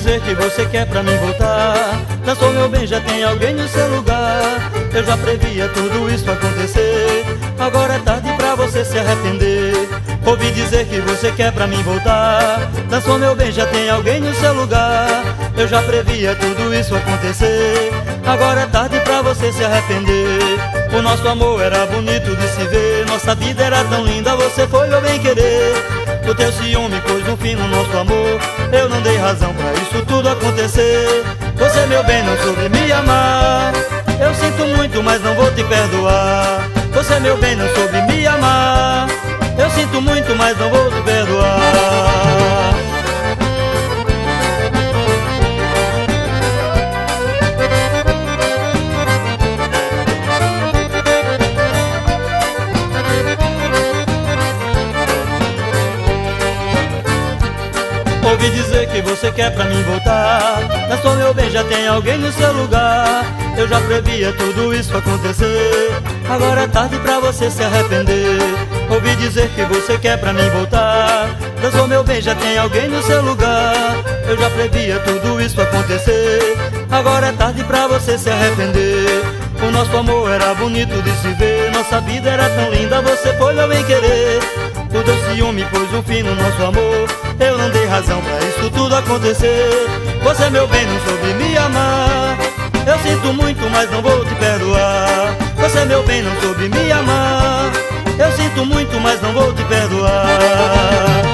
dizer que você quer pra mim voltar. Dançou meu bem, já tem alguém no seu lugar. Eu já previa tudo isso acontecer. Agora é tarde pra você se arrepender. Ouvi dizer que você quer pra mim voltar. Dançou meu bem, já tem alguém no seu lugar. Eu já previa tudo isso acontecer. Agora é tarde pra você se arrepender. O nosso amor era bonito de se ver. Nossa vida era tão linda, você foi meu bem querer. O teu ciúme pôs um fim no nosso amor. Eu não dei razão pra isso tudo acontecer. Você meu bem não soube me amar. Eu sinto muito, mas não vou te perdoar. Você meu bem não soube me amar. Eu sinto muito, mas não vou te perdoar. Ouvi dizer que você quer pra mim voltar. Dançou meu bem, já tem alguém no seu lugar. Eu já previa tudo isso acontecer. Agora é tarde pra você se arrepender. Ouvi dizer que você quer pra mim voltar. Dançou meu bem, já tem alguém no seu lugar. Eu já previa tudo isso acontecer. Agora é tarde pra você se arrepender. O nosso amor era bonito de se ver. Nossa vida era tão linda, você foi meu bem querer. O teu ciúme pôs um fim no nosso amor. Eu não dei razão pra isso tudo acontecer. Você meu bem não soube me amar. Eu sinto muito, mas não vou te perdoar. Você meu bem não soube me amar. Eu sinto muito, mas não vou te perdoar.